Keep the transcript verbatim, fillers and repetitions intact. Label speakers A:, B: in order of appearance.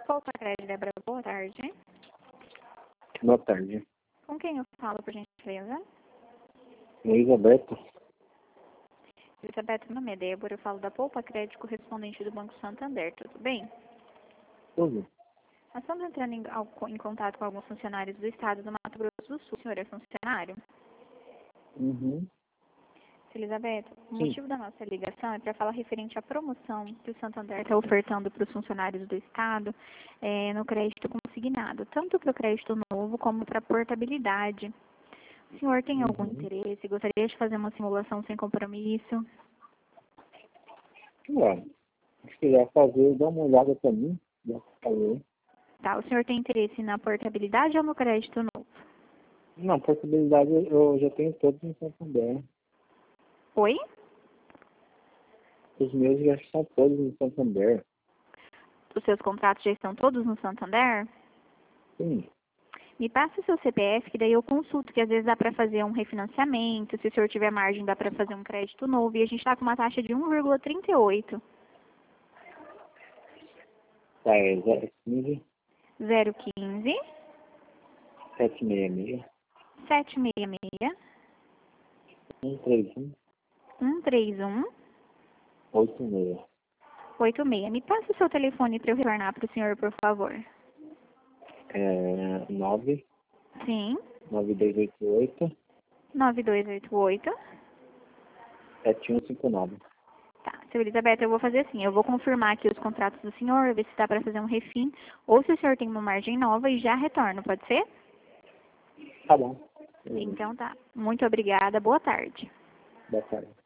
A: Poupa Crédito, Débora, boa tarde.
B: Boa tarde.
A: Com quem eu falo, por gentileza?
B: Luiz Alberto.
A: Elizabeth, meu nome é Débora, eu falo da Poupa Crédito, correspondente do Banco Santander, tudo bem?
B: Tudo.
A: Nós estamos entrando em, ao- em contato com alguns funcionários do estado do Mato Grosso do Sul. O senhor é funcionário?
B: Uhum.
A: Elizabeth, o
B: Sim.
A: motivo da nossa ligação é para falar referente à promoção que o Santander está ofertando para os funcionários do estado eh, no crédito consignado, tanto para o crédito novo como para a portabilidade. O senhor tem algum
B: Uhum.
A: interesse? Gostaria de fazer uma simulação sem compromisso?
B: Ué, se quiser fazer, dá uma olhada pra mim. Já falei.
A: Tá, o senhor tem interesse na portabilidade ou no crédito novo?
B: Não, possibilidade eu já tenho todos em Santander.
A: Oi?
B: Os meus já são todos em Santander.
A: Os seus contratos já estão todos no Santander?
B: Sim.
A: Me passa o seu C P F, que daí eu consulto, que às vezes dá para fazer um refinanciamento, se o senhor tiver margem, dá para fazer um crédito novo, e a gente está com uma taxa de um vírgula trinta e oito.
B: Tá, é zero quinze,
A: zero quinze,
B: sete seis seis,
A: sete seis seis,
B: um três um,
A: um três um,
B: oito seis.
A: oito seis. Me passa o seu telefone para eu retornar para o senhor, por favor.
B: É nove
A: Sim,
B: nove dois oito oito,
A: nove dois oito oito.
B: sete um cinco nove.
A: Tá, seu Elizabeth, eu vou fazer assim, eu vou confirmar aqui os contratos do senhor, ver se dá para fazer um refim, ou se o senhor tem uma margem nova e já retorno, pode ser?
B: Tá bom.
A: Então tá. Muito obrigada, boa tarde.
B: Boa tarde.